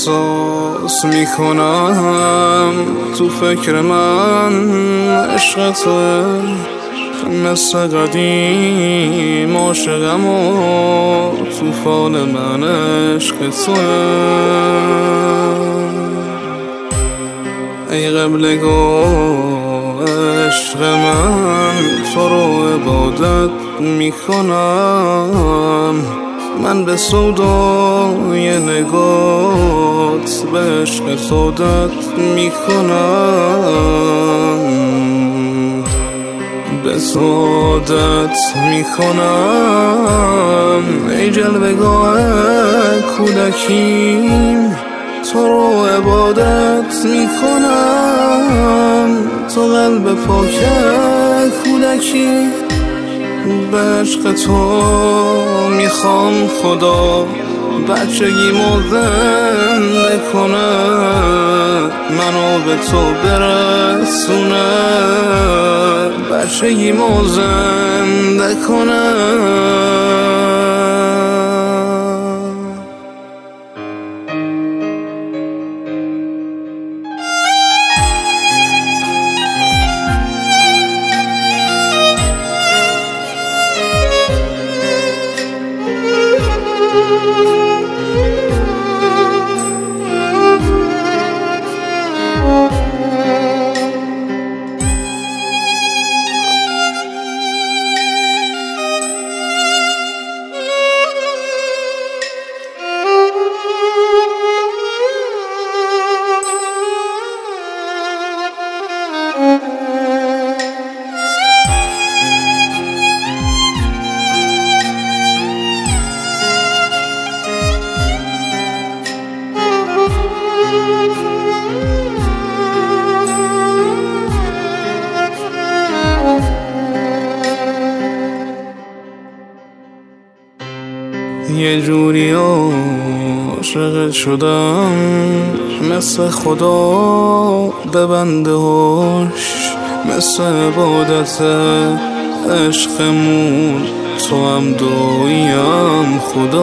احساس میکنم تو فکر من عشق توه، مثل قدیم عاشقم و توفان من عشق توه. ای قبلگاه عشق من تو رو عبادت میکنم، من به سودای نگات به عشق سودت میکنم، به سودت میکنم. ای جلوگاه کودکیم تو رو عبادت میکنم، تو قلب پاک کودکی به عشق تو میخوام خدا بچگیمو زنده کنه، منو به تو برسونه، بچگیمو زنده کنه. یه جوری عاشقت شدم مثل خدا به بنده هاش، مثل عبادت عشقمون تو هم دویم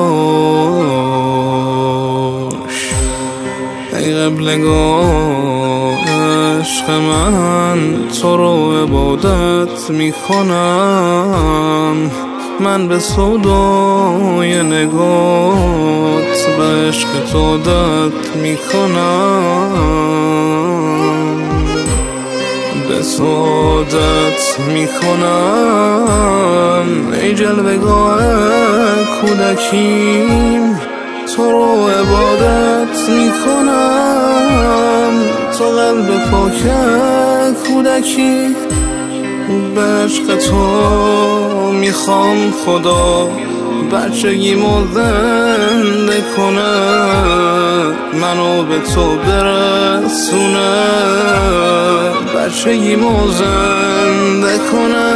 خداش. ای قبلگاه عشق من تو رو عبادت میکنم، من به سودای نگات به عشق تو دت میکنم، به سودت میکنم. ای جلوگاه کودکیم تو رو عبادت میکنم، تو قلب پاک کودکی به عشق تو میخوام خدا بچگیمو زنده کنه، منو به تو برسونه، بچگیمو زنده کنه.